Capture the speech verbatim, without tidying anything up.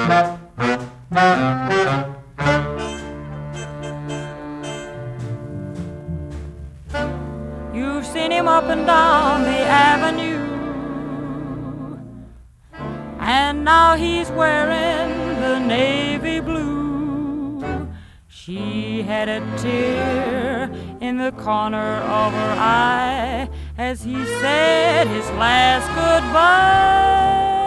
You've seen him up and down the avenue, and now he's wearing the navy blue. She had a tear in the corner of her eye as he said his last goodbye.